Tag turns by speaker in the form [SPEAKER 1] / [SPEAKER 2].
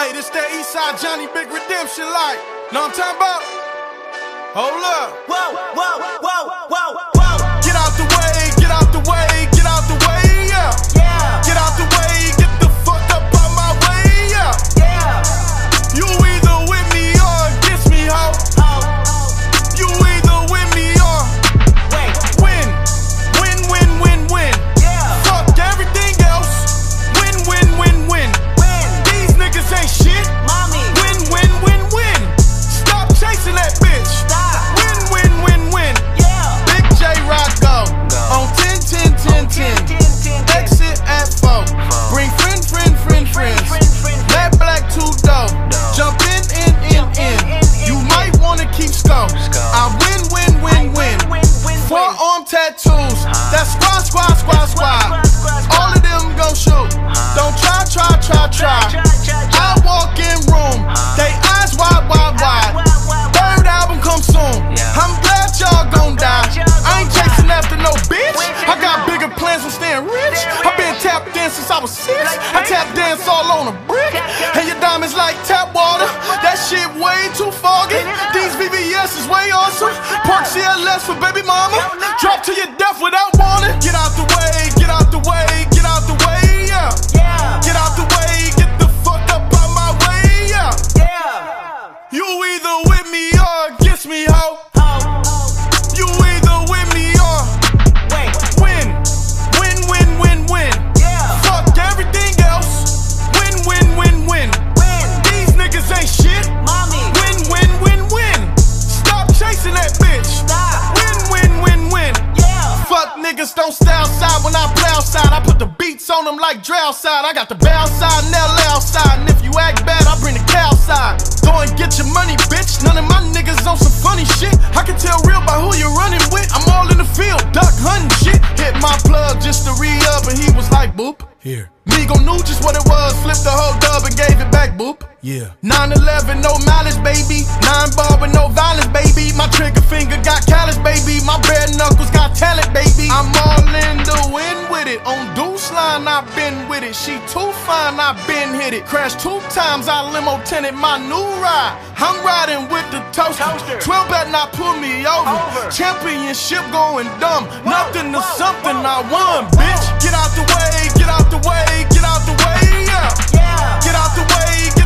[SPEAKER 1] Hey, this that Eastside Johnny Big Redemption like. Know what I'm talking about? Hold up.
[SPEAKER 2] Whoa, whoa, whoa, whoa, whoa.
[SPEAKER 1] Get out the way, get out the way, get out the way, yeah.
[SPEAKER 2] Yeah.
[SPEAKER 1] Get out the way, get the fuck up out my way, yeah.
[SPEAKER 2] Yeah.
[SPEAKER 1] You either with me or against me, ho. You either with me or win. Win, win, win, win.
[SPEAKER 2] Yeah.
[SPEAKER 1] Fuck everything else. Win, win, win, win.
[SPEAKER 2] Win.
[SPEAKER 1] These niggas ain't shit.
[SPEAKER 2] Mommy.
[SPEAKER 1] Win, win, win, win. Stop chasing that bitch.
[SPEAKER 2] Stop.
[SPEAKER 1] Win, win, win, win.
[SPEAKER 2] Yeah.
[SPEAKER 1] Big J Rock go. On 10, 10, 10, 10. Exit at 4. Bring friends. Black, black, 2 dough. Jump in. You might wanna keep score. I win. Forearm tattoos. That's squad. All of them gon' shoot. Don't try. I walk in room. They eyes wide. Third album come soon. I'm glad y'all gon' die. I ain't chasing after no bitch. I got bigger plans for staying rich. I been tap dancing since I was 6. I tap dance all on a brick. And your diamonds like tap water. That shit way too foggy. These VVS is way awesome. Park CLS for baby mama. Drop to your death without warning. Get out the way, get out the way, get out the way, yeah.
[SPEAKER 2] Yeah.
[SPEAKER 1] Get out the way, get the fuck up out my way, yeah.
[SPEAKER 2] Yeah.
[SPEAKER 1] You either with me or against me, ho. You either with me or win.
[SPEAKER 2] Yeah.
[SPEAKER 1] Fuck everything else. Win. These niggas ain't shit.
[SPEAKER 2] Mommy.
[SPEAKER 1] Win. Stop chasing that bitch.
[SPEAKER 2] Stop.
[SPEAKER 1] Win.
[SPEAKER 2] Yeah.
[SPEAKER 1] Fuck niggas don't stay outside when I play outside. I put the beats on them like Dre outside. I got the bow side and LA outside. And if you act bad, I bring the cow side. Go and get your money, bitch. None of my niggas on some funny shit. I can tell real by who you're running with. I'm all in the field, duck hunting shit. Hit my plug just to re-up and he was like, boop. Here. Migo knew just what it was. Flipped the whole dub and gave it back, boop. Yeah. 911, no mileage, baby. 9 ball with no violence, baby. My trigger finger got callous, baby. My bare knuckles got talent, baby. I'm all in the wind with it. On Deuce line, I've been with it. She too fine, I've been hit it. Crashed 2 times, I limo tinted my new ride. I'm riding with the toaster. 12 better not pull me over. Championship going dumb. Nothing to something, I won, bitch. Get out the way, get out the way, get out the way, yeah.
[SPEAKER 2] Yeah.
[SPEAKER 1] Get out the way,